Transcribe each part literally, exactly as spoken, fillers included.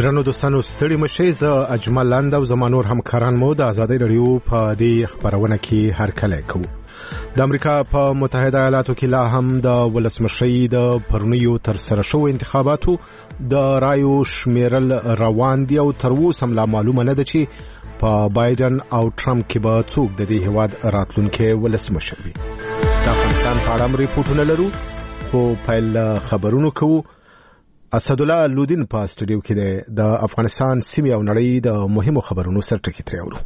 درنو دوستانو ستړي مشئ، زه اجمل لاند او زمانور همکاران مو د آزادۍ رادیو په دې خبرونه کې هرکلی کوو. د امریکا په متحده ایالاتو کې لا هم د ولسمشرۍ د پرونیو ترسره شوو انتخاباتو د رایو شمیرل روان دي او تر اوسه لا معلومه نه ده چې په بایدن او ټرمپ کې به څوک د دې هیواد راتلونکي ولسمشر وي. د افغانستان په اړه ریپورټونه لرو، خو پیل خبرونو کوو. اسدالله لودین په سټډیو کې د افغانستان سیمې او نړۍ د مهمو خبرونو سرټکی ترې اورو.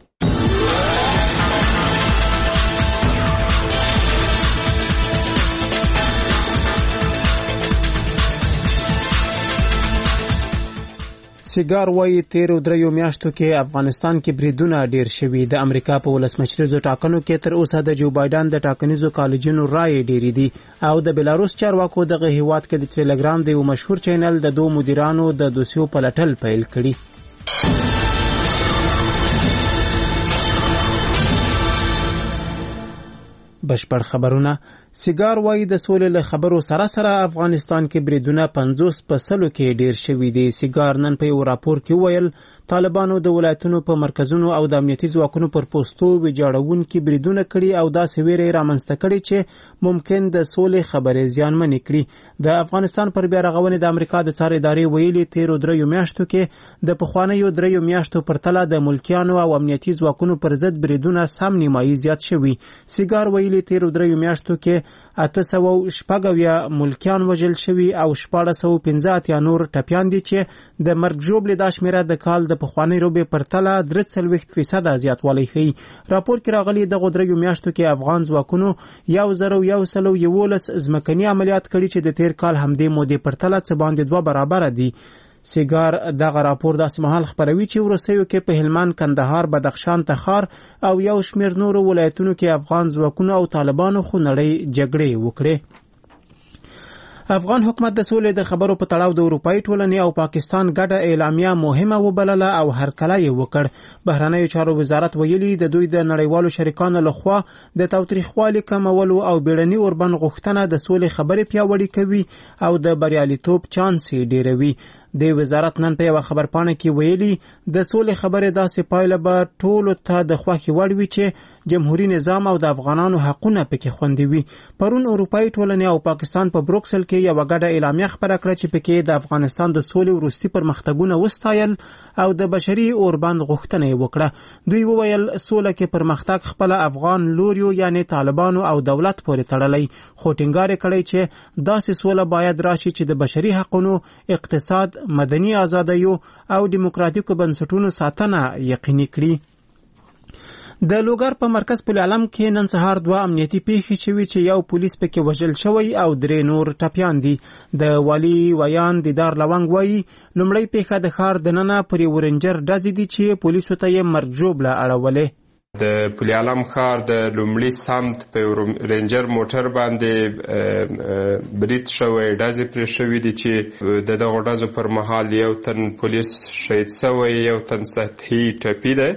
سیګار وایي تیرو دریو میاشتو کې افغانستان کې بریدونه ډیر شوي. د امریکا په ولسمشریزو ټاکنو کې تر اوسه د جو بایدن د ټاکنیزو کالجونو رایې ډیرې دي او د بلاروس چارواکو دغه هیواد کې د ټلګرام د یو مشهور چینل د دوه مدیرانو د دوسیو پلټل پیل کړي. بشپړ خبرونه. سیګار وایي د سولې له خبرو سره سره افغانستان کې بریدونه پنځوس په سلو کې ډیر شوي دي. سیګار نن په یو راپور کې ویل طالبانو د ولایتونو په مرکزونو او د امنیتي ځواکونو پر پوسټو ویجاړونکي بریدونه کړي او دا سویرې رامنځته کړي چې ممکن د سولې خبرې زیانمنې کړي. د افغانستان پر بیا رغونې د امریکا د څار ادارې ویلي تیرو دریو میاشتو کې د پخوانیو دریو میاشتو پرتله د ملکیانو او امنیتي ځواکونو پر ضد بریدونه سم نیمایي زیات شوي. سیګار ویلي تیرو دریو میاشتو کې اته سوه شپږ اویا ملکیان وژل شوي او شپاړس سوه پنځه اتیا نور ټپیان دي چې د مرګ ژوبلې دا شمیره د کال د پخوانۍ روبې پرتله درې څلوېښت فیصده زیاتوالی ښیي. راپور کې راغلي دغو دریو میاشتو کې افغان ځواکونو یو زر یو سل یولس ځمکني عملیات کړي چې د تیر کال همدې مودې پرتله څه باندې دوه برابره دي. سیګار دغه راپور داسې مهال خپروي چې وروستیو کې په هلمند، کندهار، بدخشان، تخار او یو شمېر نورو ولایتونو کې افغان ځواکونو او طالبانو خونړۍ جګړې وکړې. افغان حکومت د سولې د خبرو په تړاو د اروپایي ټولنې او پاکستان ګډه اعلامیه مهمه وبلله او هرکلی یې وکړ. بهرنیو چارو وزارت ویلي د دوی د نړیوالو شریکانو لخوا د تاوتریخوالي کمولو او بیړني اوربند غوښتنه د سولې خبرې پیاوړې کوي او د بریالیتوب چانس یې ډیروي. د وزارت نن په یو خبرپاڼه کې ویلي د سولې خبرې داسې پایله به ټولو ته د خوښې وړ وي چې جمهوریت نظام او د افغانانو حقونه پکې خوندي وي. پرون اروپایي ټولنې او پاکستان په بروکسل کې یو ګډه اعلامیه خبره کړه چې پکې د افغانستان د سولې وروستي پرمختګونه وستایل او د بشري اوربند غوښتنه یې وکړه. دوی وویل سوله کې پرمختګ خپل افغان لوریو یعنی طالبانو او دولت پورې تړلی، خو ټینګار یې کړی چې داسې سوله باید راشي چې د بشري حقونو، اقتصاد، مدني آزادیو او دیموکراتیکو بنسټونو ساتنه یقیني کړي. د لوګر په مرکز پل علم کې نن سهار دوه امنیتي پیښې شوي چې یو پولیس پکې وژل شوی او درې نور ټپیان دي. د والی ویان دیدار لونګ وایي لومړی پیښه د ښار دننه پر یو رینجر ډزې دي چې پولیسو ته یې مرګ ژوبله اړولې. د پل علم ښار د لومړي سمت په رینجر موټر باندې برید شوی، ډزې پرې شوي دي چې د دغو ډزو پر مهال یو تن پولیس شهید شوی، یو تن سطحي ټپي دی.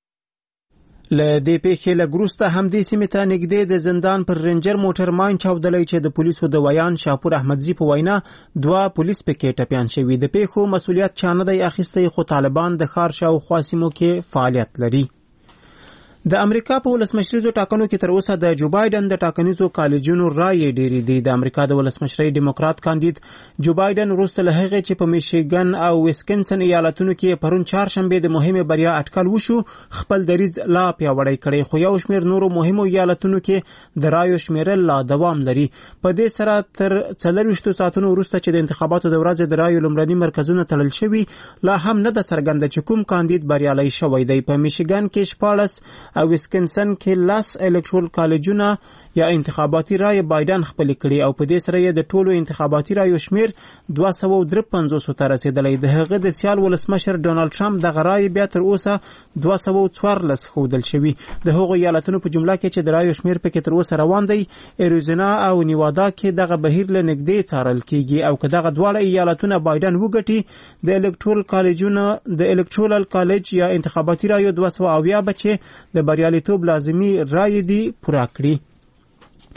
له دې پیښې لږ وروسته همدې سیمې ته نږدې د زندان پر رینجر موټر ماین چاودلی چې د پولیسو د ویان شاپور احمدزي په وینا دوه پولیس پکې ټپیان شوي. د پیښو مسؤلیت چا نه دی اخیستی، خو طالبان د ښار شاوخوا سیمو کې فعالیت لري. د امریکا په ولسمشریزو ټاکنو کې تر اوسه د جو بایدن د ټاکنیزو کالجونو رایې ډېرې دي. د امریکا د ولسمشرۍ ډیموکرات کاندید جو بایدن وروسته له هغې چې په میشیګن او ویسکنسن ایالتونو کې پرون چهارشنبې د مهمې بریا اټکل وشو خپل دریځ لا پیاوړی کړی، خو یو شمېر نورو مهمو ایالتونو کې د رایو شمیرل لا دوام لري. په دې سره تر څلرویشتو ساعتونو وروسته چې د انتخاباتو د ورځې د رایو لومړني مرکزونه تړل شوي لا هم نه ده څرګنده چې کوم کاندید بریالی شوی دی. په میشیګن کې شپاړس او ویسکنسن کې لاس الکترول کالجونه یا انتخاباتي رای بایدن خپل کړي او په دې سره یې د ټولو انتخاباتي رایو شمیر دوه سوه درې پنځوس ته رسیدلی. د هغه د سیال ولسمشر ډونالد ټرمپ دغه رای بیا تر اوسه دوه سوه څوارلس ښودل شوي. د هغو ایالتونو په جمله کې چې د رایو شمیر پکې تر اوسه روان دی، اریزونا او نیوادا کې دغه بهیر له نږدې څارل کیږي او که دغه دواړه ایالتونه بایدن وګټي د الکترول کالجونه د الکترول کالج یا انتخاباتي رایو دوه سوه اویا بچې د بریالیتوب لازمي رای دی پوره کړي.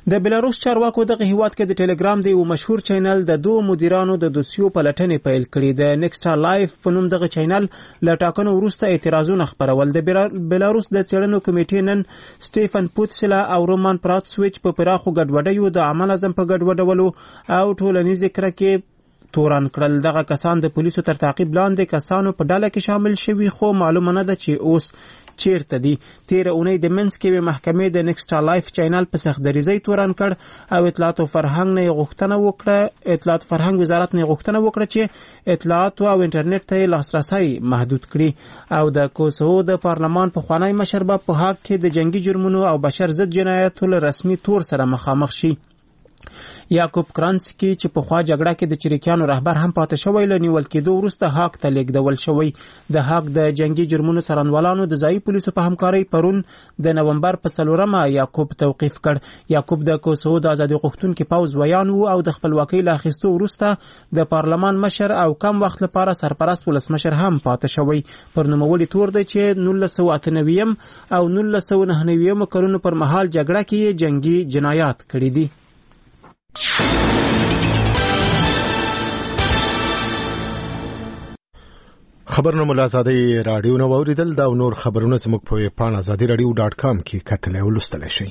د بلاروس چارواکو دغه هیواد کې د ټلګرام د یو مشهور چینل د دوه مدیرانو د دوسیو پلټنې پیل کړې. د نیکسټا لایف په نوم دغه چینل له ټاکنو وروسته اعتراضونه خپرول. د بلاروس د څېړنو کمیټې نن سټیفن پوتسلا او رومان پراتسویچ په پراخو ګډوډیو د عمل اعظم په ګډوډولو او ټولنیزې کرکې تورن کړل. دغه کسان د پولیسو تر تعقیب لاندې کسانو په ډله کې شامل شوي، خو معلومه نه ده چې اوس چیرته دي. تیره اونۍ د منځ کې محکمې د نیکسټا لایف چینل په سختدریزۍ تورن کړ او اطلاعات او فرهنګ نه غوښتنه وکړه اطلاعات فرهنګ وزارت نه غوښتنه وکړه چې اطلاعات او انټرنیټ ته لاسرسي محدود کړي. او د کوسوو د پارلمان په خوانی مشر په هاګ کې د جنگي جرمونو او بشر ضد جنایاتو له رسمي تور سره مخامخ شي. یاکوب کرانسکی چې په خوا جګړه کې د چریکیانو رهبر هم پاتې شوی، له نیول کېدو وروسته هاګ ته لیږدول شوی. د هاګ د جنگي جرمونو څارنوالانو د ځایي پولیسو په همکارۍ پرون د نومبر په څلورمه یاکوب توقیف کړ. یاکوب د کوسوو د ازادي غوښتونکي پوځ ویان و او د خپلواکۍ له اخیستو وروسته د پارلمان مشر او کم وخت لپاره سرپرست ولسمشر هم پاتې شوی. پر نوموړي تور دی چې نولس سوه اته نوي او نولس سوه نهه نوي کلونو پر مهال جګړه کې جنگي جنایات کړي دي. خبرنامه آزادی رادیو نو اوریدل دا نور خبرونه زموږ په پاڼه آزادی رادیو ډاټ کام کې کتل او لوستل شي.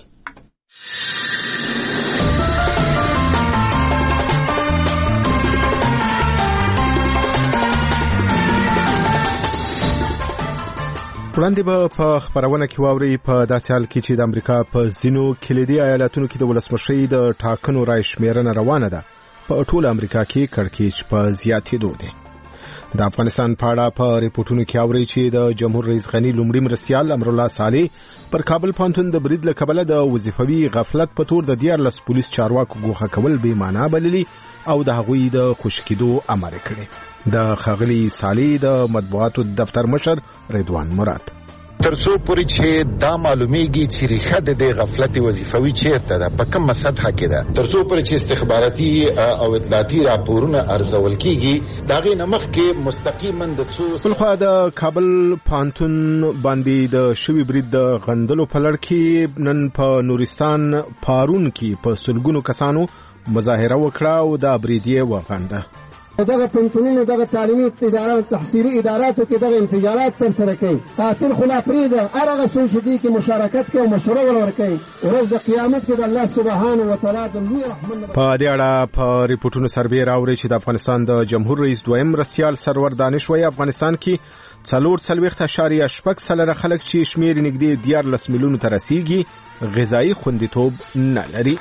وړاندې به په خبرونه کې واوري په داسې حال کې چې د امریکا په ځینو کلیدي ایالتونو کې د ولسمشرۍ د ټاکنو رای شمیرنه روانه ده. په ټول امریکا کې کړکېچ په زیاتېدو دی. د افغانستان په اړه په ریپورتونو کې اوري چې د جمهور رئیس غنی لومړي مرستیال امرالله صالح پر کابل پوهنتون د برید له کبله د وظیفوي غفلت په تور د دیارلس پولیس چارواکو ګوښه کول بې معنا بللي او د هغوی د خوشي کېدو امر کړی. د ښاغلي صالح د مطبوعاتو دفتر مشر رضوان مراد ترڅو پورې چې دا معلومیږي چې ریښه د دې غفلت وظیفوي چیرته ده، په کومه سطحه کې ده، ترڅو پورې چې استخباراتي او اطلاعاتي راپورونه ارزول کیږي، دا غي نمخ کې مستقیما د څو بلخوا د کابل پوهنتون باندې د شوی برید د غندلو په لړ کې نن په نورستان پارون کې په سلګونو کسانو مظاهره وکړه او د بریدیه وغنده. دغه پنځونو دغه تعلیمي ادارات تحصیلي اداراتو کې دغه انفجارات تر سره کوي. قاتل خلا پریده هغه څوک چې دې کې مشارکت کوي او مشوره ورکوي، ورځ د قیامت کې د الله سبحانه و تعالی د لوی رحمت په دې اړه په ریپورتونو سربېره راوړي چې د افغانستان د جمهور رئیس دویم مرستیال سرور دانش وایي افغانستان کې څلور څلوېښت اعشاریه شپږ سلنه خلک چې شمېر نږدې دیارلس میلیونو ته رسیږي غذایي خوندیتوب نه لري.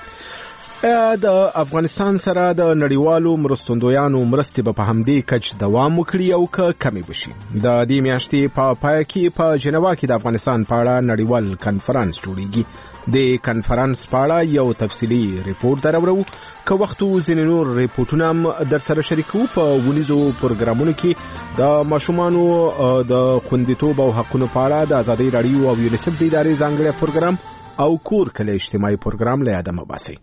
د افغانستان سره د نړیوالو مرستندویانو مرستې به په همدې کچ دوام وکړي او که کمې بشي. د دې میاشتې په پای کې په جنوا کې د افغانستان په اړه نړیوال کنفرانس جوړیږي. د کنفرانس په اړه یو تفصیلي ریپورت درورو که وخت ځینې نور ریپورتونه هم در سره شریکو. په ونیزو پروګرامونو کې د ماشومانو د خوندیتوب او حقونو په اړه د آزادۍ راډیو او یونیسف د ادارې ځانګړی پروګرام او کور کلی اجتماعي پروګرام له یاده مه باسئ.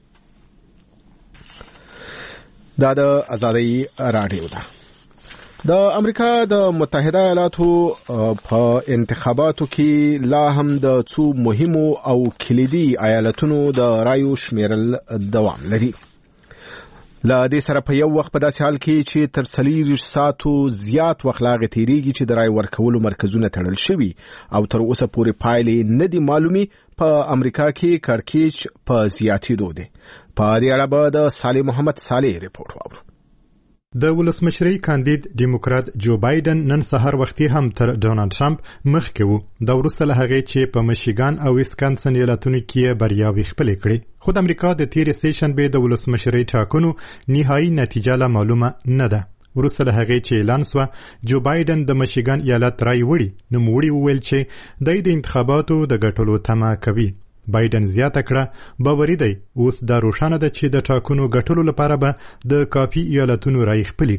دا د آزادۍ راډیو ده. د امریکا د متحده ایالاتو په انتخاباتو کې لا هم د څو مهمو او کلیدي ایالتونو د رایو شمیرل دوام لري. لا دې سره په یو وخت په داسې حال کې چې تر څلوېښت ساعتو زیات وخت لا غتیریږي چې د رای ورکولو مرکزونه تړل شوي او تر اوسه پورې پایلې نه دي معلومي. په امریکا کې کړکېچ په زیاتېدو دی. په دې اړه به د صالح محمد صالح ریپورت واورو. د ولسمشرۍ کاندید ډیموکرات جو بایدن نن سهار وختي هم تر ډونالد ټرمپ مخکې وو، د وروسته له هغې چې په میشیګان او ویسکانسن ایالتونو کې بریاوې خپلې کړې. خو د امریکا د تېرې سې شنبې د ولسمشرۍ ټاکنو نهایي نتیجه لا معلومه نه ده. وروسته له هغې چې اعلان سوه جو بایدن د میشیګان ایالت رای وړي، نوموړي وویل چې دی د انتخاباتو د ګټلو تمه کوي. بایدن زیاته کړه باوري دی اوس دا روښانه ده چې د ټاکنو ګټلو لپاره به د کافي ایالتونو رای خپلې کړي.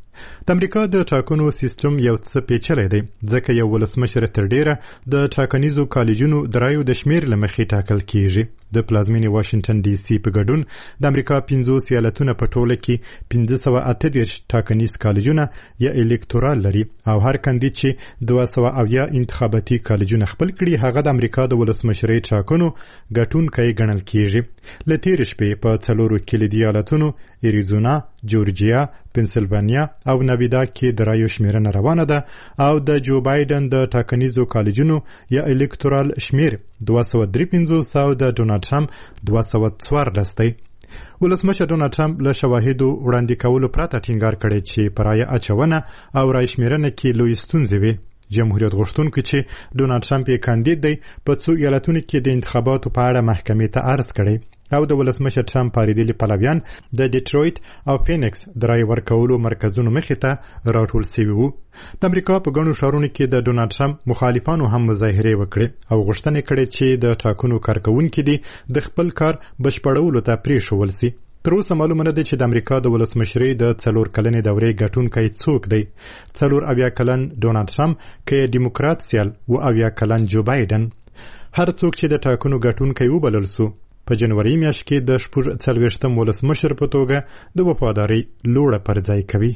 د امریکا د ټاکنو سیستم یو څه پیچلی دی ځکه یو ولسمشر تر ډیره د ټاکنیزو کالجونو د رایو د شمیر له مخې ټاکل کیږي. د پلازمینې واشنگټن ډي سي په ګډون د امریکا پنځوس ایالتونه په ټوله کې پنځه سوه اته دېرش ټاکنیز کالجونه یا الکتورال لري او هر کاندید چې دوه سوه اویا انتخاباتي کالجونه خپل کړي هغه د امریکا د ولسمشرۍ ټاکنو ګټونکی ګڼل کیږي. له تېرې شپې په څلورو کلیدي ایالتونو اریزونا، جورجیا، پنسلوانیا او نویدا کې د رایو شمیرنه روانه ده او د جو بایدن د ټاکنیزو کالجونو یا الکتورال شمیر دوه سوه درې پنځوس او د ډونالډ ټرمپ دوه سوه څوارلس دی. ولسمشر ډونالډ ټرمپ له شواهدو وړاندې کولو پرته ټینګار کړی چې په رایه اچونه او رای شمیرنه کې لوی ستونزې وي. جمهوریت غوښتونکو چې ډونالډ ټرمپ یې کاندید دی په څو ایالتونو کې د انتخاباتو په اړه محکمې ته عرض کړی او د ولسمشر ټرمپ پاریدلي پلویان د ډیټرویت او فینکس د رای ورکولو مرکزونو مخې ته راټول سوي وو. د امریکا په ګڼو ښارونو کې د ډونالډ ټرمپ مخالفانو هم مظاهرې وکړې او غوښتنې کړې چې د ټاکنو کارکوونکي دي د خپل کار بشپړولو ته پرېښول سي. تر اوسه معلومه نه ده چې د امریکا د ولسمشرۍ د څلور کلنې دورې ګټونکی څوک دی. څلور اویا کلن ډونالډ ټرمپ که ډیموکرات سیال و اویا کلن جو بایدن. هر څوک چې د ټاکنو ګټونکی وبلل سو په جنوري میاشت کې د شپږ څلوېښتم ولسمشر په توګه د وفادارۍ لوړه پرځای کوي.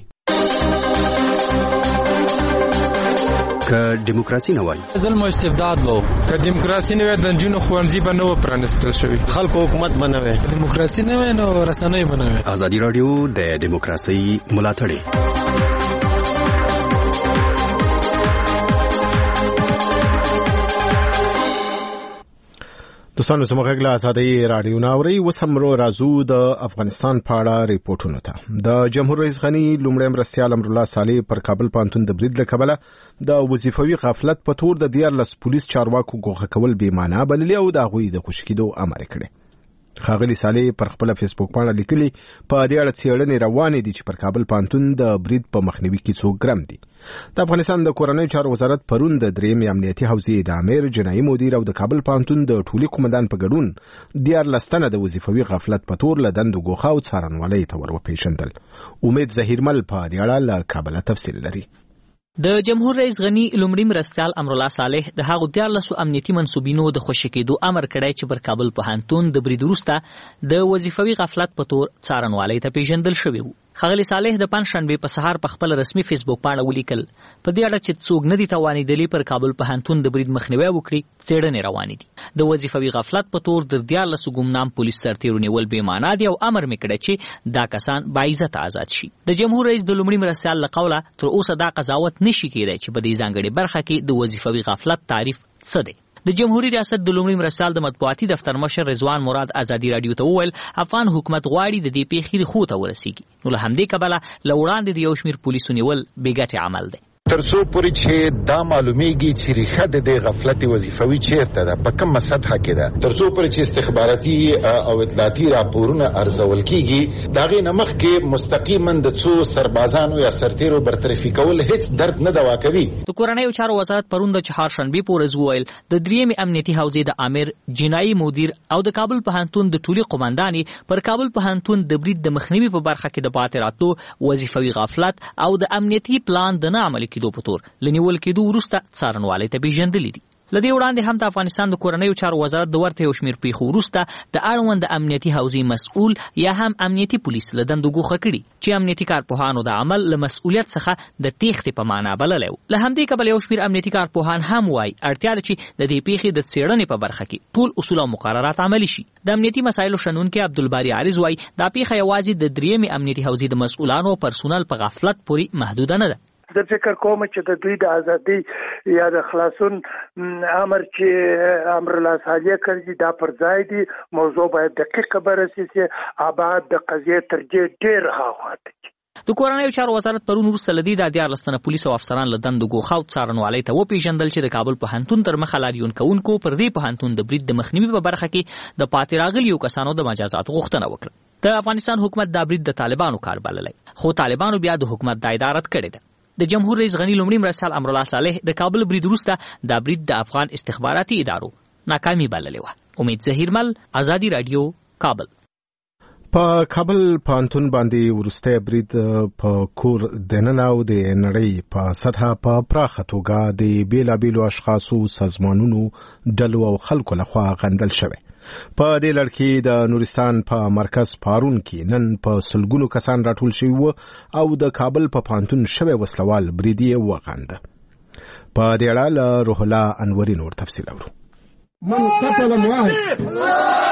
که دیموکراسي نه وای ظلم او استبداد وو، که دیموکراسي نه وای د نجونو ښوونځي به نه و پرانیستل شوي، خلکو حکومت به نه وای، دیموکراسي نه وای نو رسنۍ به نه وای. ازادي راډیو د دیموکراسي ملاتړ دوستانو زموږ غږ له ازادۍ راډیو ناوري وسمرو رازو د افغانستان په اړه ریپورټونو ته. د جمهور رئیس غني لومړی مرستیال امرالله صالح پر کابل پوهنتون د برید له کبله د وظیفوي غفلت په تور د دیارلس پولیس چارواکو ګوښه کول بې معنا بللي او د هغوی د خوشي کېدو امر کړی. ښاغلي صالح پر خپله فیسبوک پاڼه لیکلي په دې اړه څېړنې روانې دي چې پر کابل پوهنتون د برید په مخنیوي کې څوک ګرم دي. د افغانستان د کورنیو چارو وزارت پرون د درېیمې امنیتي حوزې د امیر جنایي مدیر او د کابل پوهنتون د ټولي قومندان په ګډون دیارلس تنه د وظیفوي غفلت په تور له دندو ګوښه او څارنوالۍ ته ور وپېژندل. امید ظهیرمل په دې اړه له کابله تفصیل لري. د جمهور رئیس غني لومړی مرستیال امرالله صالح د هغو دیارلسو امنیتي منصوبینو د خوشي کېدو امر کړی چې پر کابل پوهنتون د برید وروسته د وظیفوي غفلت په تور څارنوالۍ ته پیژندل شوي وو. ښاغلي صالح د پنجشنبې په سهار په خپل رسمي فیسبوک پاڼه ولیکل په دې اړه چې څوک نه دي توانېدلي پر کابل پوهنتون د برید مخنیوی وکړي، څېړنې روانې دي. د وظیفوي غفلت په تور د دیارلسو ګمنام پولیس سرتیرو نیول بې معنا دي او امر مې کړی چې دا کسان باعزته آزاد شي. د جمهور رئیس د لومړي مرستیال له قوله تر اوسه دا قضاوت نشي کېدی چې په دې ځانګړې برخه کې د وظیفوي غفلت تعریف څه دی. د جمهوریت ریاست د لومړي مرستیال د مطبوعاتي دفتر مشر رضوان مراد ازادي راډیو ته وویل افغان حکومت غواړي د دې پیښې ریښو ته ورسیږي، نو له همدې کبله له وړاندې د یو شمېر پولیسو نیول بې ګټې عمل دی. ترڅو پورې چې دا معلومیږي چې ریښه د دې غفلت وظیفوي چیرته ده، په کومه سطحه کې ده، ترڅو پورې چې استخباراتي او اطلاعاتي راپورونه ارزول کیږي، دا غي نه مخکې مستقیما د څو سربازانو یا سرتیرو برطرفي کول هیڅ درد نه دوا کوي. د کورنیو چارو وزارت پرون د چهارشنبې په ورځ وویل د درېیمې امنیتي حوزې د امیر جنایي مدیر او د کابل پوهنتون د ټولي قومندانې پر کابل پوهنتون د برید د مخنیوي په برخه کې د پاتې راتلو وظیفوي غفلت او د امنیتي پلان د نه عملي کېدو په تور لنیول کېدو وروسته څارنوالۍ ته پیژندلي دي. له دې وړاندې هم د افغانستان د کورنیو چارو وزارت د ورته یو شمېر پیښو وروسته د اړوند امنیتي حوزې مسؤل یا هم امنیتي پولیس له دندو ګوښه کړي چې امنیتي کارپوهانو د عمل له مسؤلیت څخه د تېښتې په معنا بللی و. له همدې کبله یو شمېر امنیتي کارپوهان هم وایي اړتیا ده چې د دې پیښې د څېړنې په برخه کې ټول اصول او مقررات عملي شي. د امنیتي مسایلو شنونکي عبدالباري عارض وایي دا پیښه یوازې د درېیمې امنیتي حوزې د مسؤلانو او پرسونل په غفلت پورې محدوده نه ده. زه فکر کوم چې د دوی د ازادۍ یا د خلاصون امر چې امرالله صالح کړی دا پر ځای دی. موضوع باید دقیقه بررسي شي. ابعاد د قضیې تر دې ډېر هاخواته دي. د کورنیو چارو وزارت پرون وروسته له دې د دیارلس تنه پولیس او افسران له دندو ګوښه او څارنوالۍ ته وپېژندل چې د کابل پوهنتون تر مخه لاریون کوونکو پر دې پوهنتون د برید د مخنیوي په برخه کې د پاتې راغلیو کسانو د مجازاتو غوښتنه وکړه. د افغانستان حکومت دا برید د طالبانو کار بللی، خو طالبانو بیا د حکومت دا اداره رد کړې ده. د جمهور رئیس غني لومړي مرستیال امرالله صالح د کابل برید وروسته دا برید د افغان استخباراتي ادارو ناکامي بللې وه. امید ظهیرمل، ازادي راډیو، کابل. په کابل پانتون باندې ورسته برید په کور دننه او د نړۍ په سطح په پراخه توګه د بیلابیلو اشخاصو سازمانونو ډلو او خلکو لخوا غندل شوی. په دې لړ کې د نورستان په مرکز پارون کې نن په سلګونو کسان راټول شوي وو او د کابل په پانتون شوی وسلوال برید یې وغنده. په دې اړه له روح الله انوري نور تفصیل اورو. من قتل واحد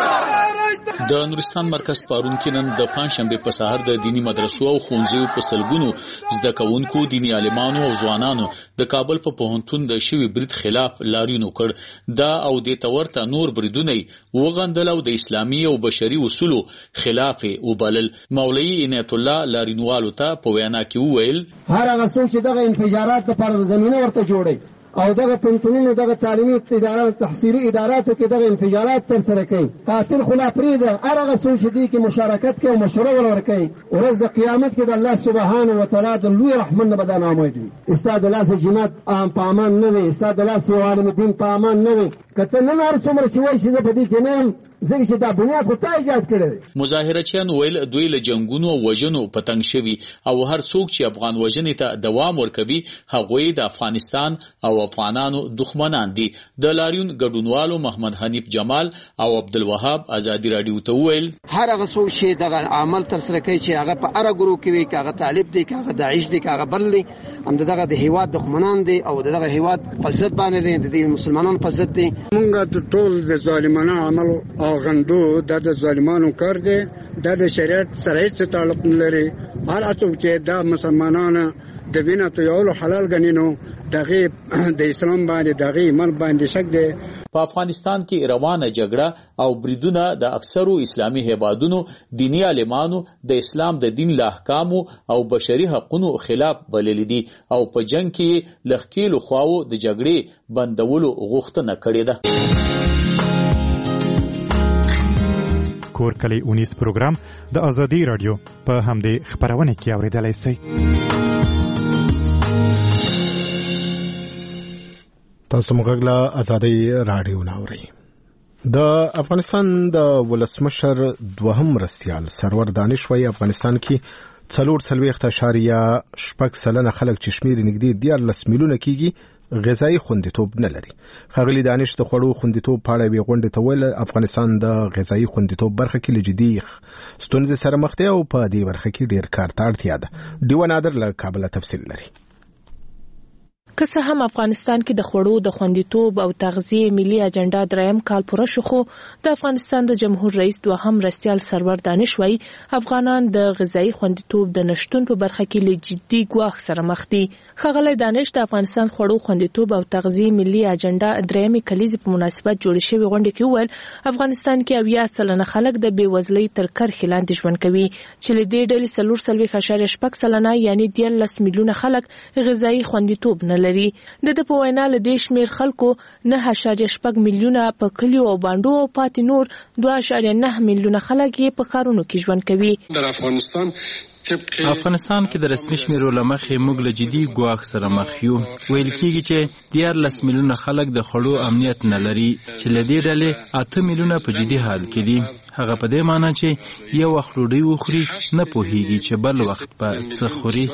د نورستان مرکز پارون کې نن د پنځشنبه په سهار د دینی مدرسو او ښوونځیو په سلګونو زده کوونکو، دینی عالمانو او ځوانانو د کابل په پوهنتون د شوی برید خلاف لاریون وکړ. دا او د تورته نور بریدونه وغندل او د اسلامي او بشري اصولو خلاف وبلل. مولوی عنایت الله لاریونوالو ته په وینا کې وویل هر هغه څوک چې دغه انفجارات لپاره زمينه ورته جوړي او دغه پنځونو دغه تعلیمي ادارات تحصیلي اداراتو کې دغه انفجارات تر سره کوي، قاتل خلا پریده هر هغه څوک چې دې کې مشارکت کوي او مشوره ورکوي، ورځ د قیامت کې د الله سبحانه وتعالى د لوی رحمت نه بدانه امید وي. استاد لاس جماعت په امان نه وي، استاد لاس عالم دین په امان نه وي. کته نن هر څومره چې وایي چې په دې کې نه زه چې دا بنیاد خو تا ایجاد کړی. مظاهرچیان ویل دوی له جنگونو او وژنو پتنګ شوي او هر څوک چې افغان وژنې ته دوام ورکوي هغوی د افغانستان او افغانانو دښمنان دي. د لاریون ګډونوالو محمد حنیف جمال او عبدالوهاب ازادي رادیو ته ویل هر هغه څوک چې دغه عمل تر سره کوي چې هغه په اره ګرو کې وي، که هغه طالب دی، که هغه داعش دی، که هغه بل دی، هم دغه د هیواد دښمنان دي او دغه هیواد په ضد باندې دي، د مسلمانانو په ضد دي. مونږ ټول د ظالمانه عمل او غندو دا د ظالمانو کار دی، دا د شریعت سره هیڅ تعلق نه لري. هر څوک چې دا مسلمانانو د وینې تویولو حلال ګڼي نو دغه د اسلام باندې دغه ایمان باندې شک دی. په افغانستان کې روانه جګړه او بریدونه د اکثرو اسلامي هیوادونو دینی عالمانو د اسلام د دین له احکامو او بشري حقوقو خلاف بلل دي او په جنگ کې لخکېلو خواو د جګړې بندولو غوښتنه کړې ده. کور کلی اونیس پروګرام د ازادي رادیو په همدې خبرونه کې اوریدلای شئ. تاسو موږ له ازادي رادیو ناوړئ. د افغانستان د ولسمشر دوهم مرستیال سرور دانش وایي افغانستان کې څلور څلوېښت اعشاریه شپږ سلنه خلک چې شمېر نږدې دیارلس میلیونه کېږي غذایي خوندیتوب نه لري. ښاغلي دانش د خوړو خوندیتوب په اړه یوې غونډې ته ویل افغانستان د غذایي خوندیتوب برخه کې له جدي ستونزې سره مخ دی او په دې برخه کې ډېر کار ته اړتیا ده. ډیوه نادر له کابله تفصیل لري. که څه هم افغانستان کې د خوړو د خوندیتوب او تغذیه ملي اجنډا دریم کال پوره شو، خو د افغانستان د جمهور رئیس دوهم مرستیال سرور دانش وایي افغانان د غذایي خوندیتوب د نشټون په برخه کې له جدي ګواښ سره مخ دي. ښاغلی دانش د افغانستان خوړو خوندیتوب او تغذیه ملي اجنډا درېیمې کلیزې په مناسبت جوړې شوې غونډې کې وویل افغانستان کې اویا سلنه خلک د بېوزلۍ تر کرښې لاندې ژوند کوي، چې له دې ډلې څلور څلوېښت اعشاریه شپږ سلنه یعنې دیارلس میلیونه خلک غذایي خوندیتوب نه لري. د د په وینا له دې شمېر خلکو نه اعشاریه شپږ میلیونه په کلیو او بانډو او پاتې نور دوه اعشاریه نه میلیونه خلک یې په ښارونو کې ژوند کوي. در افغانستان افغانستان کې د رسمي شمیرو له مخې موږ له جدي ګواښ سره مخ یو. ویل کېږي چې دیارلس میلیونه خلک د خوړو امنیت نه لري، چې له دې ډلې اته میلیونه په جدي حال کې دي. هغه په دې معنی چې یو وخت ډوډۍ وخوري نه پوهیږي چې بل وخت په څه خوري.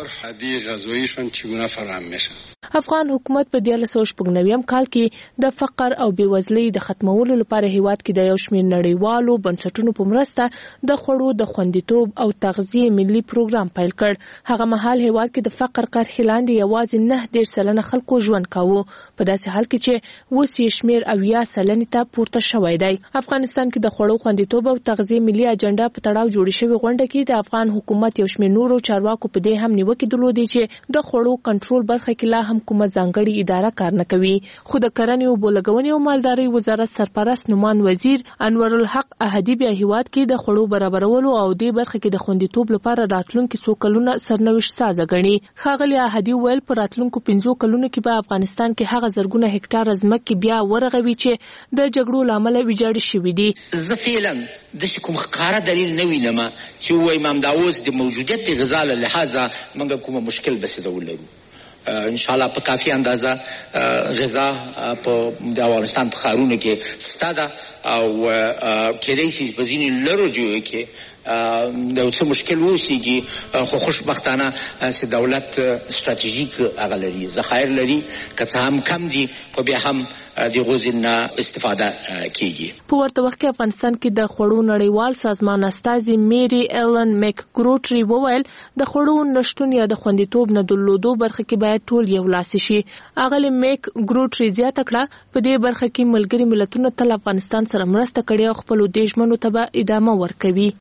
افغان حکومت په دیارلس سوه شپږ نوي کال کې د فقر او بېوزلۍ د ختمولو لپاره هیواد کې د یو شمېر نړیوالو بنسټونو په مرسته د خوړو د خوندیتوب او تغذیې ملي پروګرام پیل کړ. هغه مهال هیواد کې د فقر کرښې لاندې یوازې نه دېرش سلنه خلکو ژوند کاوه، په داسې حال کې چې اوس یې شمېر اویا سلنې ته پورته شوی دی. افغانستان کې د خوړو خوندیتوب او تغذیې ملي اجنډا په تړاو جوړې شوې غونډه کې د افغان حکومت یو شمېر نورو چارواکو په دې هم نیوکې درلودې چې د خوړو کنټرول برخه کې لا هم کومه ځانګړې اداره کار نه کوي. خو د کرنې، اوبو لګونې او مالدارۍ وزارت سرپرست نومان وزیر انور الحق احدي بیا هیواد کې د خوړو برابرولو او دې برخه کې د خوندیتوب لپاره راتلونکي څو کلونه سرنوشت سازه ګڼي. ښاغلي احدي ویل په راتلونکو پنځو کلونو کې به افغانستان کې هغه زرګونه هکټاره ځمکې بیا ورغوي چې د جګړو له امله ویجاړې شوي دي. زه فعلا داسې کوم ښکاره دلیل نه وینم چې ووایم همدا اوس د موجودیت غذا له لحاظه موږ کومه مشکل بسې ولرو. انشاءالله په کافي اندازه غذا په د افغانستان په ښارونو کې شته ده او کېدای شي په ځینې لرو جوړ کې د څه مشکل ووسیږي خو خوشبختانه چې دولت ستراتیژیک هغه لري ذخایر لري که څه هم کم دي خو بیا هم د غوزین استفاده کیږي. په ورته وخت کې افغانستان کې د خوړو نړیوال سازمان استازي میری ایلن میک ګروټری وویل د خوړو نشټون یا د خوندیتوب نه درلودو برخه کې باید ټول یو لاس شي. اغلی میک ګروټری زیاته کړه په دې برخه کې ملګري ملتونو تل افغانستان سره مرسته کړې او خپل دیشمنو ته به ادامه ورکوي.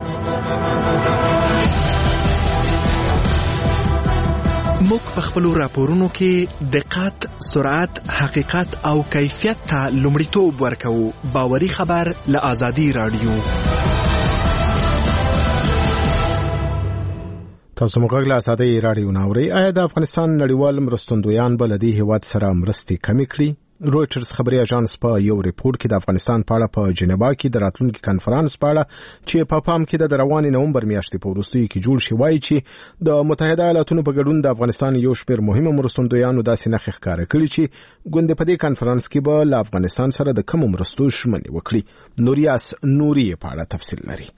موږ په خپلو راپورونو کې دقت، سرعت، حقیقت او کیفیت ته لومړیتوب ورکوو. باوري خبر له آزادي رادیو. تاسو موږ له آزادي رادیو ناوړي. آیا د افغانستان نړیوال مرستندویان به له دې هیواد سره مرستې کمې کړي؟ رویټرز خبري اژانس په یو ریپورت کې د افغانستان په اړه په جنیوا کې د راتلونکي کانفرنس په اړه چې په پام کې د روانې نومبر میاشتې په وروستیو کې جوړ شي وایي چې د متحده ایالاتونو په ګډون د افغانستان یو شمېر مهمه مرستندویانو داسې نښې ښکاره کړي چې ګوندې په دې کانفرنس کې به له افغانستان سره د کمو مرستو ژمنې وکړي. نوریاس نوري په اړه تفصیل لري.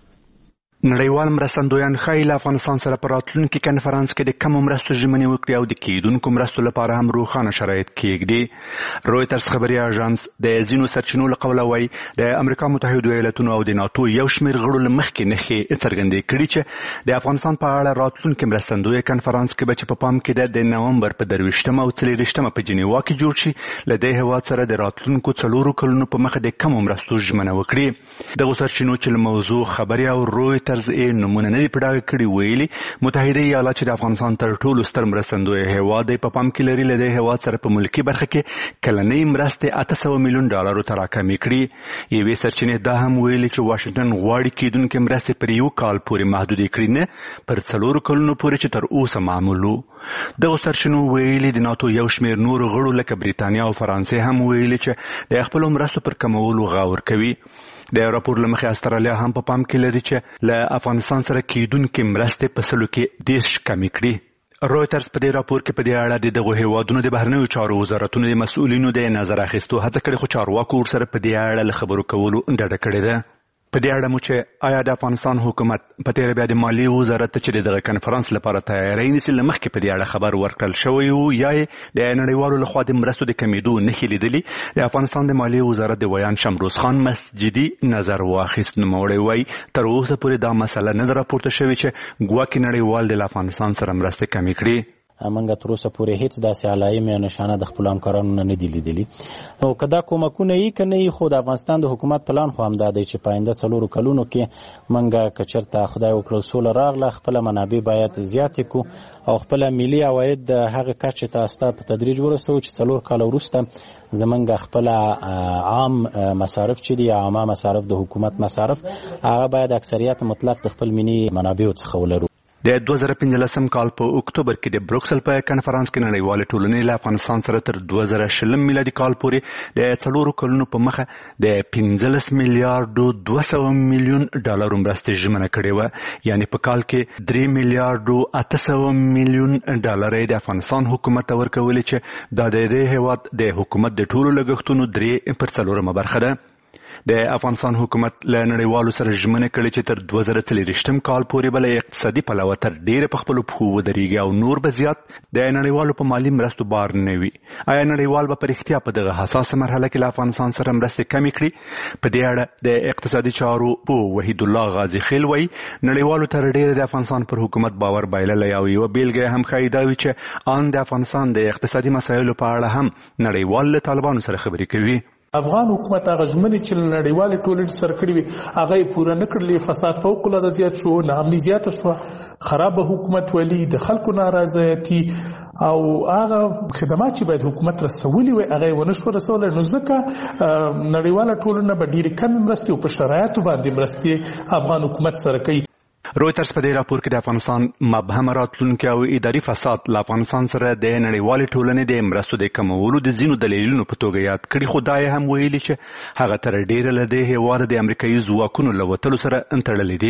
نړیوال مرستندویان ښایي له افغانستان سره په راتلونکي کنفرانس کې د کمو مرستو ژمنې وکړي او د کېدونکو مرستو لپاره هم روښانه شرایط کېږدي. رویټرز خبري اژانس د ځینو سرچینو له قوله وایي د امریکا متحده ایالاتونو او د ناتو یو شمېر غړو له مخکې نښې څرګندې کړي چې د افغانستان په اړه راتلونکي مرستندوی کنفرانس کې به چې په پام کې د نومبر په درویشتمه او څلېرویشتمه په جنیوا کې جوړ شي له دې هېواد سره د راتلونکو څلورو کلونو په مخه د کمو مرستو ژمنه وکړي. دغو سرچینو چې له موضوع خبري او رویټرز طرز یې نمونه نه دی په ډاګه کړي ویلي متحده ایالات چې د افغانستان تر ټولو ستر مرستندوی هیواد دی په پام کې لري له دې هیواد سره په ملکي برخه کې کلنۍ مرستې اته سوه میلیون ډالرو ته راکمې کړي. یوې سرچینې دا هم ویلي چې واشنګټن غواړي کېدونکې مرستې پر یو کال پورې محدودې کړي نه پر څلورو کلونو پورې چې تر اوسه معمول وو. دغو سرچینو ویلي د ناتو یو شمېر نورو غړو لکه بریتانیا او فرانسې هم ویلي چې د خپلو مرستو پر کمولو غور کوي. د راپور له مخې استرالیا هم په پام کې لري چې له افغانستان سره کېدونکې مرستې په سلو کې دېرش کمې کړي. رویټرز په دې راپور کې په دې اړه د دغو هیوادونو د بهرنیو چارو وزارتونو د مسؤلینو د نظر اخیستو هڅه کړې خو چارواکو ورسره په دې اړه له خبرو کولو ډډه کړې ده. په دې اړه مو چې آیا د افغانستان حکومت په تېره بیا د مالیې وزارت ته چې د دغه کنفرانس لپاره تیاری نیسي له مخکې په دې اړه خبر ورکړل شوی و یا یې د نړیوالو لخوا د مرستو د کمېدو نښې لیدلي. د افغانستان د مالیې وزارت د ویان شمروز خان مسجدي نظر واخیست. نوموړی وایي تر اوسه پورې دا مسله نه ده راپورته شوې چې ګواکې نړیوال د افغانستان سره مرستې کمې کړي. منګه تر اوسه پورې هیڅ داسې علایم یا نشانه د خپلو همکارانو نه نه دي لیدلي. نو که دا کومکونه یي که نه یي خو د افغانستان د حکومت پلان خو همدا دی چې په آینده څلورو کلونو کې منګه که چېرته خدای وکړل سوله راغله خپله منابع باید زیاتې کړو او خپله ملي عواید د هغې کچې ته ستا په تدریج ورسوو چې څلور کاله وروسته زمونږ خپله عام مصارف چې دي عامه مصارف د حکومت مصارف هغه باید اکثریت مطلق د خپل ملي منابعو څخه ولرو. د دوه زره پنځلسم کال په اکتوبر کې د بروکسل په کنفرانس کې نړیوالې ټولنې له افغانستان سره تر دوه زره شلم میلادي کال پورې د څلورو کلونو په مخه د پنځلس میلیارډو دوه سوه میلیون ډالرو مرستې ژمنه کړې وه. یعنې په کال کې درې میلیارډو اته سوه میلیون ډالر یې د افغانستان حکومت ته ورکولې چې دا د دې هېواد د حکومت د ټولو لګښتونو درې پر څلورمه برخه ده. د افغانستان حکومت له نړیوالو سره ژمنه کړې چې تر دوه زره څلېرویشتم کال پورې به له اقتصادي پلوه تر ډېره په خپلو پښو ودرېږي او نور به زیات د نړیوالو په مالي مرستو بار نه وي. آیا نړیوال به په رښتیا په دغه حساسه مرحله کې له افغانستان سره مرستې کمې کړي؟ په دې اړه د اقتصادي چارو پوه وحید الله غازي خیل وایي نړیوالو تر ډېره د افغانستان پر حکومت باور بایللی او یوه بېلګه هم ښایي دا وي چې ان د افغانستان د اقتصادي مسایلو په اړه هم نړیوال له طالبانو سره خبرې کوي. افغان حکومت هغه ژمنې چې نړیوالې ټولنې سره کړې وي هغه یې پوره نه کړلې. فساد فوق العاده زیات شو، ناامني زیاته شوه، خرابه حکومتولي، د خلکو نارضایتي او هغه خدمات چې باید حکومت رسولي وي هغه یې ونه شوه رسولی. نو ځکه نړیواله ټولنه به ډېرې کمې مرستې او په شرایطو باندې مرستې افغان حکومت سره کوي. رویټرز په دې راپور کې د افغانستان مبهمه راتلونکي او اداري فساد له افغانستان سره د نړیوالې ټولنې د مرستو د کمولو د ځینو دلیلونو په توګه یاد کړي. خو دا یې هم ویلي چې هغه تر ډېره له دې هېواده د امریکایي ځواکونو له وتلو سره تړلې دي.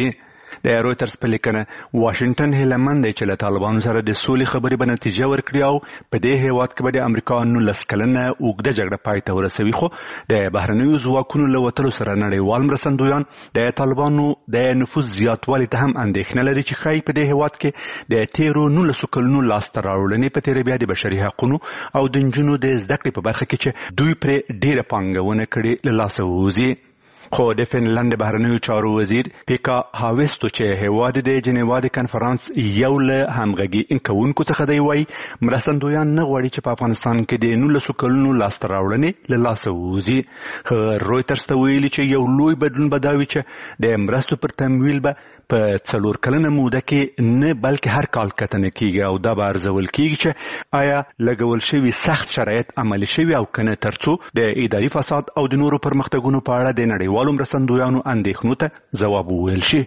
د رويټرز په لیکنه واشنگټن هیلمند دی چې له طالبانو سره د سولې خبرې به نتیجه ورکړي او په دې هیواد کې به د امریکا نولس کلنه اوږده جګړه پای ته ورسوي. خو د بهرنیو ځواکونو له وتلو سره نړیوال مرستندویان د طالبانو د نفوذ زیاتوالي ته هم اندېښنه لري چې ښایي په دې هیواد کې د تیرو نولسو کلونو لاسته راوړنې په تېره بیا د بشري حقونو او د نجونو د زده کړې په برخه کې چې دوی پرې ډېره پانګونه کړې له لاسه ووځي. خو د فنلند بهرنیو چارو وزیر پیکا هاویستو چې هیواد د جنیوا د کنفرانس یو له همغږي کوونکو څخه دی وایي مرستندویان نه غواړي چې په افغانستان کې د نولسو کلونو لاسته راوړنې له لاسه ووځي. رويټرز ته ویلي چې یو لوی بدلون به دا وي چې د مرستو پر تمویل به په څلور کلنه موده کې نه بلکې هر کال کتنه کیږي او دا به ارزول کیږي چې آیا لګول شوي سخت شرایط عملي شوي او کنه ترڅو د اداري فساد او د نورو پرمختګونو په اړه د نړیوالو مرستندویانو اندېښنو ته ځواب وویل شي.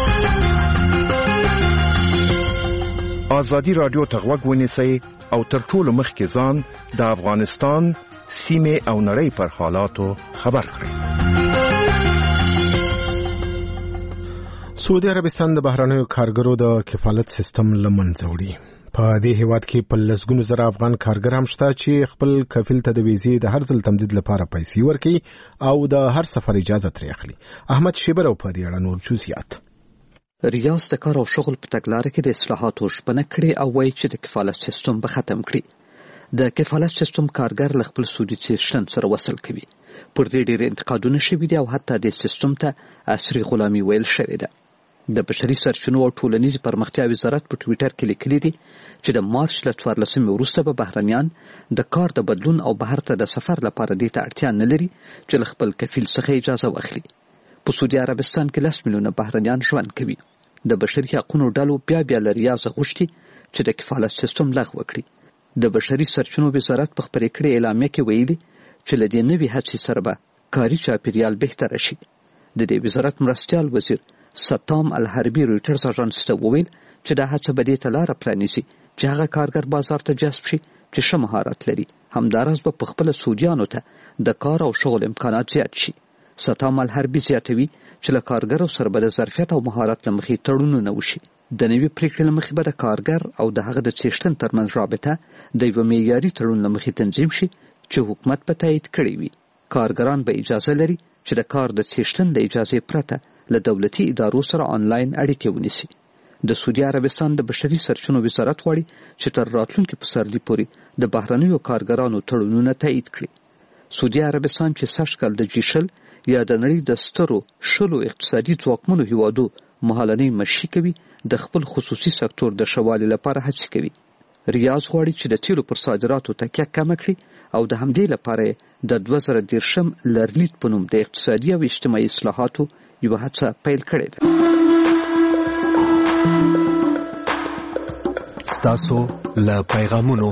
ازادي راډیو ته غوږ ونیسئ او تر ټولو مخکې ځان د افغانستان سیمې او نړۍ پر حالاتو خبر کړئ. سعودي عربستان د بهرنیو کارګرو د کفالت سیستم له منځه وړي. په دې هیواد کې په لسګونو زره افغان کارګر هم شته چې خپل کفیل ته د ویزې د هر ځل تمدید لپاره پیسې ورکوي او د هر سفر اجازه ترې اخلي. احمد شیبر او په دې اړه نور جزئیات. ریاض د کار او شغل په تګلارې کې د اصلاحاتو ژمنه کړې او وایي چې د کفالت سیستم به ختم کړي. د کفالت سیستم کارګر له خپل سعودي څښتن سره وصل کوي. پر دې ډېر انتقادونه شوي دي او حتی د سیستم ته عصري غلامي ویل شوې ده. د بشري سرچینو او ټولنیز پرمختیا وزارت په ټویټر کې لیکلي دي چې د مارچ له څوارلسمې وروسته به بهرنیان د کار د بدلون او بهر ته د سفر لپاره دې ته اړتیا نه لري چې له خپل کفیل څخه اجازه واخلي. په سعودي عربستان کې لس میلیونه بهرنیان ژوند کوي. د بشري حقوقو ډلو بیا بیا له ریاض غوښتي چې د کفالت سیستم لغوه کړي. د بشري سرچینو وزارت په خپرې کړې اعلامیه کې ویلي چې له دې نوې هڅې سره به کاري چاپیریال بهتره شي. د دې وزارت مرستیال وزیر ستام الحربي رويټرز اژانس ته وویل چې دا هڅه به دې ته لاره پرانیزي چې هغه کارګر بازار ته جذب شي چې ښه مهارت لري. همداراز به په خپله سعودیانو ته د کار او شغل امکانات زیات شي. ستام الحربي زیاتوي چې له کارګرو سره به د ظرفیت او مهارت له مخې تړونونه وشي. د نوې پریکړې له مخې به د کارګر او د هغه د څښتن ترمنځ رابطه د یوه معیاري تړون له مخې تنظیم شي چې حکومت به تایید کړی وي. کارګران به اجازه لري چې د کار د څښتن له اجازې پرته له دولتي ادارو سره آنلاین اړیکې ونیسي. د سعودي عربستان د بشري سرچینو وزارت غواړي چې تر راتلونکي پسرلي پورې د بهرنیو کارګرانو تړونونه تایید کړي. سعودي عربستان چې سږ کال د جي شل یا د نړۍ د سترو شلو اقتصادي ځواکمنو هیوادو مهالنۍ مشي کوي د خپل خصوصي سکتور د ښه والي لپاره هڅې کوي. ریاض غواړي چې د تیلو پر صادراتو تکیه کمه کړي او د همدې لپاره د دوه زره دېرشم لرلید په نوم د اقتصادي او اجتماعي اصلاحاتو یوه هڅه پیل کړې ده. ستاسو له پیغامونو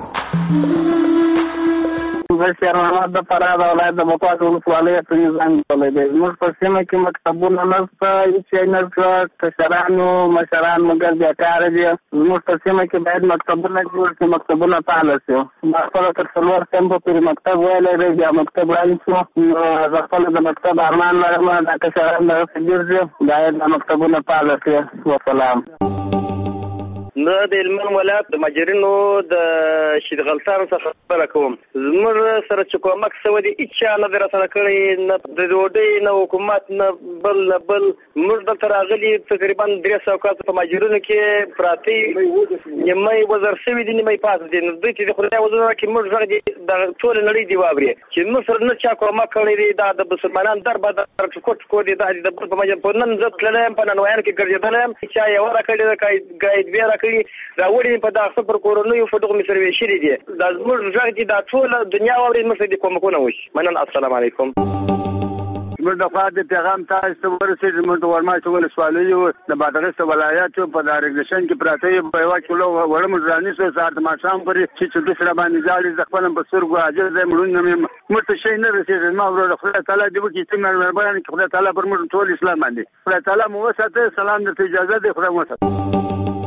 زه شهرنامه د فراه د ولایت د بکوات ولسوالۍ ته ځان کولی دی. زموږ په سیمه کې مکتبونه نشته، هېڅ شی نشته، کشرانو مشران مګر بیکاره دي. زموږ په سیمه کې باید مکتبونه جوړ شي، مکتبونه فعاله شي. ما خپله تر څلور صنفه پورې مکتب ویلی دی، بیا مکتب ړنګ شو. نو زه خپله د مکتب ارمان لرم، دا کشران دغسې ګرځي، باید دا مکتبونه فعاله شي. وسلام. زه د هلمند ولایت د مجرینو د شیدغلطانو څخه خبره کوم. زموږ سره چې کومک شوی دی هېڅ چا نه دی راسره کړی، نه د ډوډۍ نه حکومت نه بل نه بل. موږ دلته راغلي تقریبا درې سوه کسه په مجرینو کې پراته، نیمه یې وزر شوي دي، نیمه یې پاتې دي. نو دوی چې د خدای وزر راکړي موږ غږ دي د ټولې نړۍ دې واوري چې موږ سره نه چا کومک کړی دی. دا د مسلمانان در به در ټکو ټکو دي، دا د بل په مجر په نن زه تللی یم، په ننوایانو کې ګرځېدلی یم، چا یوه راکړې ده، ګاید دوې راکړي راوړي په دغه پر کورونیو په دغه مصروي شری دي. دا زموږ ځای دي، دا ټول دنیا واوري مخې دي کومکونه وشي. مننه. السلام علیکم. زموږ د خوا د پیغام تاسو ته ورسېږي. زموږ د ورماش ولسوالۍ د بادغیس ولایت په دارګشن کې پراته یو په یو کیلو وړم ځاني سو ساعت ماښام پرې چې د سره باندې ځاړي د خپل په سرګو اجر زې مړون مې مرته شي نه رسېږي. ما ورو خدای تعالی دې وکړي چې مې مهرباني خدای تعالی پر موږ ټول اسلام باندې خدای تعالی مو وساته. سلام درته اجازه دې خدای مو وساته.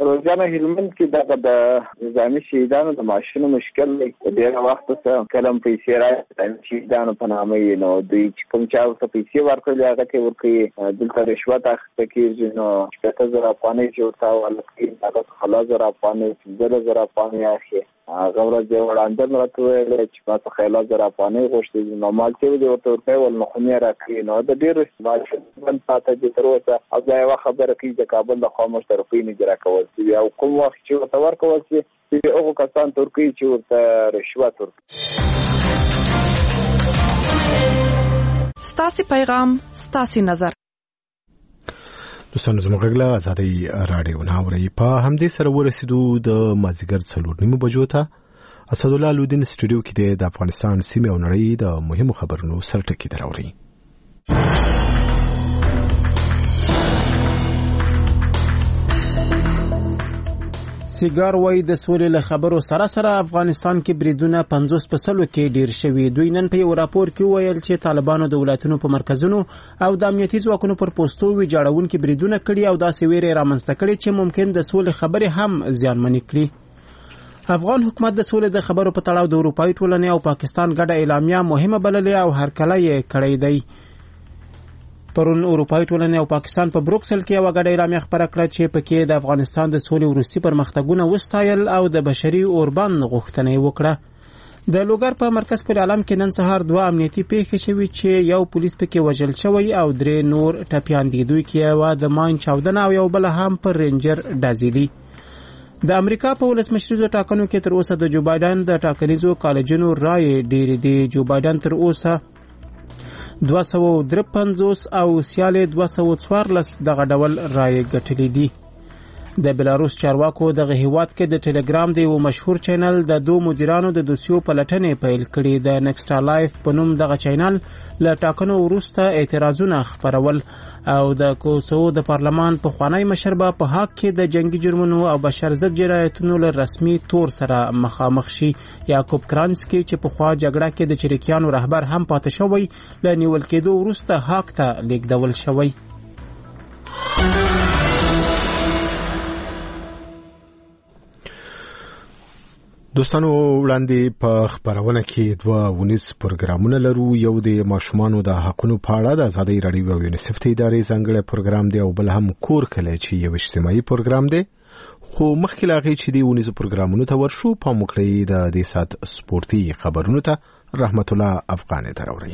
روزانه هلمند کې دغه د نظامي شهیدانو د معاشونو مشکل دی. ډېر وخت څخه کلم پیسې راځي شهیدانو په نامه یې نو دوی چې کوم چا ورته پیسې ورکړي هغه ته ورکوي. دلته رشوت اخیستل کېږي نو شپږ زره افغانۍ چې ورته ورکوي هغه خلا زره افغانۍ پنځه زره افغانۍ اخلي. هغه ورځ یې وړاندې راته ویل چې ما څخه خلا زره افغانۍ غوښتي نو مال چې دې ورته ورکوي ول نو خو مې راکوي. نو د ډېرو استعمال بند پاته دي تر اوسه او دا یوه خبره کوي د کابل د خوا موږ ته روپۍ نه دي راکول شوي او کوم وخت چې ورته ورکول شي چې هغو کسان ته ورکوي چې ورته رشوت ورکوي. ستاسې پیغام ستاسې نظر. دوستانو زموږ غږ له ازادۍ راډیو نه اورئ. په همدې سره ورسېدو د مازدیګر څلور نیمو بجو ته. اسدالله لودین سټوډیو کې دی د افغانستان سیمې او نړۍ د مهمو خبرونو سرټکي دراوړي. سیګار وای د سولې له خبرو سره سره افغانستان کې بریدونه پنځوس په سلو کې ډیر شوي. دوی نن په یو راپور کې ویل چې طالبانو د ولایتونو په مرکزونو او د امنیتي ځواکونو پر پوسټو ویجاړونکي بریدونه کړي او داسې ویرې رامنځته کړي چې ممکن د سولې خبرې هم زیانمنې کړي. افغان حکومت د سولې د خبرو په تړاو د اروپایي ټولنې او پاکستان ګډه اعلامیه مهمه بللې او هرکلی یې کړی دی. پرون اروپایي ټولنې او پاکستان په بروکسل کې یوه ګډه اعلامیه خپره کړه چې پکې د افغانستان د سولې وروستي پرمختګونه وستایل او د بشري اوربان غوښتنه یې وکړه. د لوګر په مرکز پل عالم کې نن سهار دوه امنیتي پیښې شوي چې یو پولیس پکې وژل شوی او درې نور ټپیان دي. دوی کې یوه د ماین چاودنه او یو بله هم پر رینجر ډازې دي. د امریکا په ولسمشریزو ټاکنو کې تر اوسه د جو بایدن د ټاکنیزو کالجونو رایې ډېرې دي. جو بایدن تر اوسه دوه سوه درې پنځوس او سیالې دوه سوه څوارلس دغه ډول رایې ګټلې دي. د بلاروس چارواکو دغه هیواد کې د ټلګرام د یو مشهور چینل د دو مدیرانو د دوسیو پلټنې پیل کړي. د نکسټا لایف په نوم دغه چینل له ټاکنو وروسته اعتراضونه خپرول او د کوسوو د پارلمان پخوانی مشر به په حق کې د جنگي جرمونو او بشر ضد جنایتونو له رسمي تور سره مخامخ شي. یعقوب کرانسکي چې پخوا جګړه کې د چریکیانو رهبر هم پاتې شوی له نیول کېدو وروسته حق ته لیږدول شوی. دوستانو وړاندې په خبرونه کې دوه ونیز پروګرامونه لرو. یو د ماشومانو د حقونو په اړه د ازادۍ راډیو او یونیسف ته ادارې ځانګړی پروګرام دی او بل هم کور کلی چې یو اجتماعي پروګرام دی. خو مخکې له هغې چې د ونیزو پروګرامونو ته ورشو پام وکړئ د دې ساعت سپورتي خبرونو ته. رحمت الله افغاني ته راوړئ.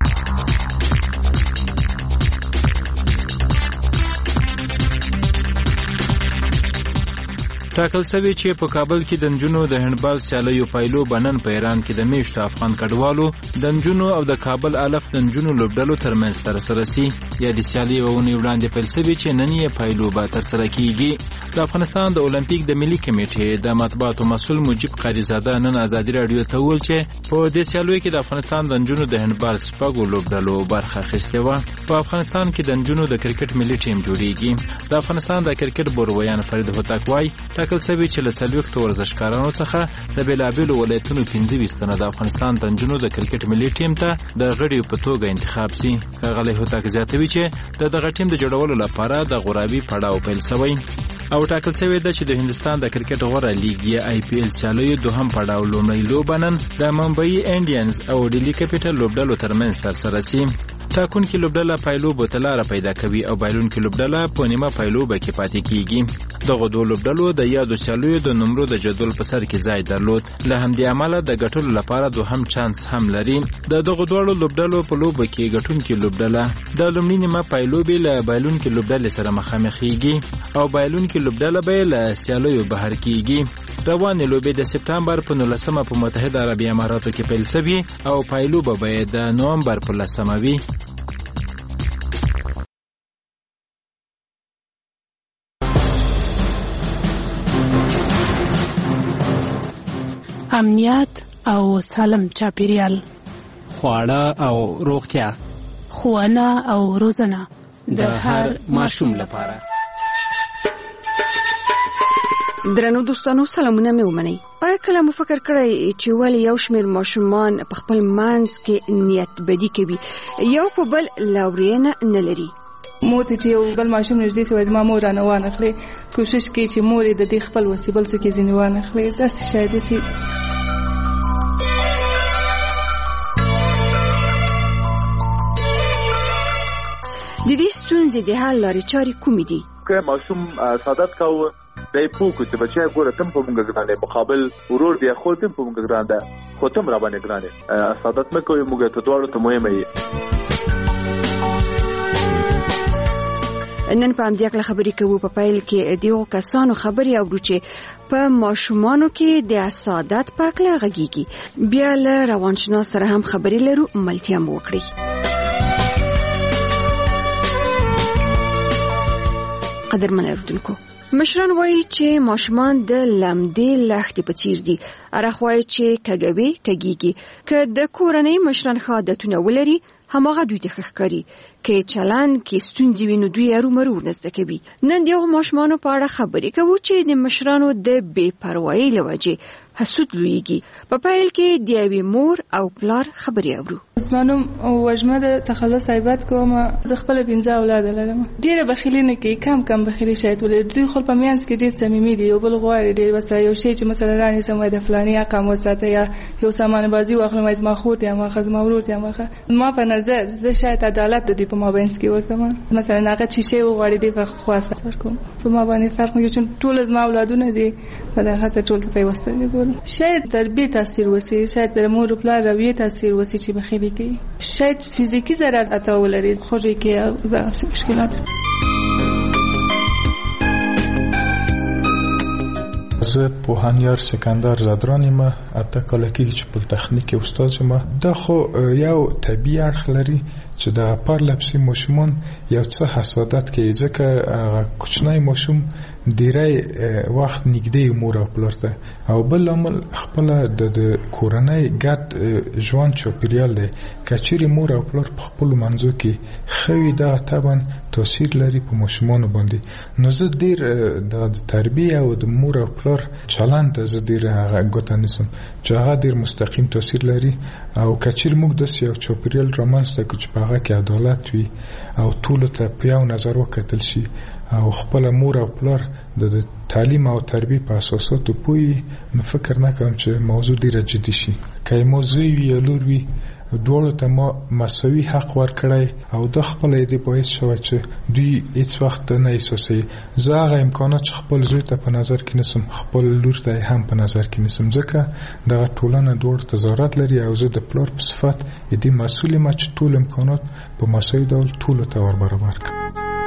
ټاکل شوی چې په کابل کې د نجونو د هندبال سیالیو پایلو بنن په ایران کې د میشتو افغان کډوالو د نجونو او د کابل الف د نجونو لوبډلو ترمنځ ترسره سي. یا د سیالي ونې وړاندې پیل شوی چې نن یې پایلو به ترسره کیږي. د افغانستان د اولمپیک د ملي کمیټې د مطبوعاتو مسؤل مجيب قاریزاده نن ازادي رادیو ته ویل چې په دې سیالیو کې د افغانستان د نجونو د هندبال شپږو لوبډلو برخه اخیستې وه. په افغانستان کې د نجونو د کرکټ ملي ټیم جوړیږي. د افغانستان د کرکټ بورویان فرید هوتک وایي ټاکل شوی چې له څلوېښتو ورزشکارانو څخه د بېلابېلو ولایتونو پنځه ویشت تنه د افغانستان د نجونو د کرکټ ملي ټیم ته د غړیو په توګه انتخاب سي. ښاغلی هوتک زیاتوي چې د دغه ټیم د جوړولو لپاره د غورابي پړاو پیل شوی او ټاکل شوی ده چې د هندستان د کرکټ غوره لیګ یا آی پی ایل سیالیو دوهم پړاو لومړی لوبه نن د ممبئی انډینز او ډیلی کیپیټل لوبډلو ترمنځ ترسره سي. ټاکونکي لوبډله پایلوبو ته لاره پیدا کوي او بایلونکي لوبډله په نیمه پایلوبه کې پاتې کیږي. دغه دوه لوبډلو د یادو سیالیو د نمرو د جدول په سر کې ځای درلود. له همدې امله د ګټلو لپاره دوهم چانس هم لري. د دغه دواړو لوبډلو په لوبه کې ګټونکي لوبډله د لومړي نیمه پایلوبې له بایلونکي لوبډلې سره مخامخېږي او بایلونکي لوبډله به له سیالیو بهر کیږي. روانې لوبې د سپتامبر په نولسمه په متحده عربي اماراتو کې پیل شوي او پایلوبه به د نومبر په لسمه وي. امنیت او سالم چاپیریال، خواړه او روغتیا، ښوونه او روزنه د هر ماشوم لپاره. درنو دوستانو سلامونه مې ومنئ. آیا کله مو فکر کړی چې ولې یو شمېر ماشومان په خپل منځ کې نیت بدي کوي، یو په بل لورینه نه لري؟ مور ته چې یو بل ماشوم نږدې سوی زما مور رانه وانخلي کوشش کوي چې مور یې د دې خپل وسې بل څوک یې ځینې وانخلي داسې شاید چې د دې ستونزې د حل لارې چارې کومې دي؟ که ماشوم سعادت کاوه دی پوه کړو چې بچی ګوره تم په مونږ ګران دی مقابل ورور دی خو تم په مونږ ګران ده خو تم را باندې ګران دی سعادت مې کوي مونږ ته دواړو ته مهمه یې. نن په همدې اړه خبرې کوو. په پیل کې دیو کسانو خبرې اورو چې په ماشومانو کې د سعادت په اړه غږیږي. بیا له روانشناس سره هم خبرې لرو، ملتیا مو وکړي. قدرمن اردوونکو، مشران وایي چې ماشومان د لمدې لښتې په څیر دي. ارخ وایي چې کږوي کږیږي. که د کورنۍ مشران ښه عادتونه ولري هماغه دوی ته ښه ښکاري. که چلند کې ستونزې وي نو دوی ارومرو ورزده کوي. نن د هغو ماشومانو په اړه خبرې کوو چې د مشرانو د بې پروایۍ له وجې حسود لویږي. په پیل کې د یوې مور او پلار خبرې اورو. زما نوم وژمه د تخلص عیبات کوم. زه خپله پنځه اولاد لرم. ډېره بخیلي نه کوي، کم کم بخیلي شاید ولري. دوی خپل په منځ کې ډېر صمیمي دي، یو بل غواړي ډېر وسه یو شی چې مثلا رانیسم وای د فلاني رقم وساته یا یو سامان بازي واخلم زما خور ته ما خزما ورور ته ما ما په نظر زه شاید عدالت د دې په مابین کې وکم. مثلا هغه چې شی وغواړي دی په خواسته کوم په ما باندې فرق نه کوي. ټول زما اولادونه دي په دغه ته ټول په واسطه دي. شاید تربیه تاثیر وسی، شاید د مور او پلار رویه تاثیر وسی چې بخیلی کوي، شاید فزیکی ضرر اته ولري خوږی کې داسې مشکلات. زه پوهانیار سکندر زدرانی ما اته کاله کېږي چې په تخنیک استاد یم. دا خو یو طبیعي اړخ لري چې د پرلپسې ماشومان یو څه حسادت کوي، ځکه هغه کوچنی ماشوم ډیری وخت نږدې مور او پلار ته، او بل عامل خپل د کورنۍ ګډ ژوند چاپیریال دی. که چیرې مور او پلار په خپلو منځو کې ښه وي دا طبعا تاثیر لري په ماشومانو باندې. نو زه ډېر د تربیه او د مور او پلار چلند ته زه ډېر هغه ګوته نیسم چې هغه ډېر مستقیم تاثیر لري. او که چیرې موږ داسې یو چاپیریال رامنځته کړو چې په هغه کې عدالت وي او ټولو ته په یو نظر وکتل شي او خپل مور او پلار د تعلیم او تربیه په اساساتو پوي، نو فکر نه کوم چې موضوع ډیره جدي شي. که موضوع وي یا لور وي دواړو ته ما مساوي حق ورکړی او د خپل دې باعث شوی چې دوی هیڅ وخت نه احساسوي. زه هغه امکانات چې خپل زوی ته په نظر کې نیسم خپل لور ته هم په نظر کې نیسم، ځکه دغه ټولنه دواړو ته ضرورت لري او زه د پلار په صفت دې مسؤل یم چې ټول امکانات په مساوي ډول ټولو ته ور برابر کړم.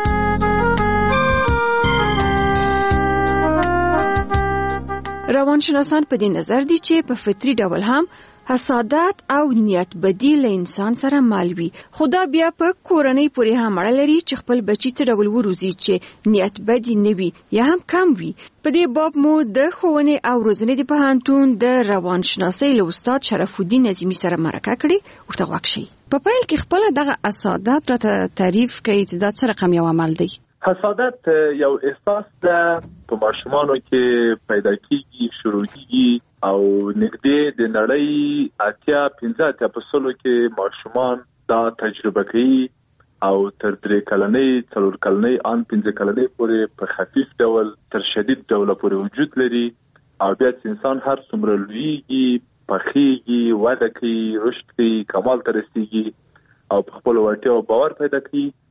روانشناسان په دې نظر دي چې په فطري ډول هم حسادت او نیت بدی له انسان سره مل وي، خو دا بیا په کورنۍ پورې هم اړه لري چې خپل بچی څه ډول وروزي چې نیت بدی نه وي یا هم کم وي. په دې باب مو د ښوونې او روزنې د پوهنتون د روانشناسۍ له استاد شرف الدین نظیمي سره مرکه کړې، ورته غوږ شئ. په پیل کې خپل دغه حسادت راته تعریف کړئ چې دا څه رقم یو عمل دی. حسادت یو احساس ده په ماشومانو کې پیدا کیږي، شروع کیږي او نږدې د نړۍ اتیا پنځه اتیا په سلو کې ماشومان دا تجربه کوي او تر درې کلنۍ څلور کلنۍ ان پنځه کلنۍ پورې په خفیف ډول تر شدید ډول پورې وجود لري او بیا انسان هر څومره لویږي، پخېږي، وده کوي، رشد کوي، کمال ته رسیږي او په خپل وړتیا باور پیدا کوي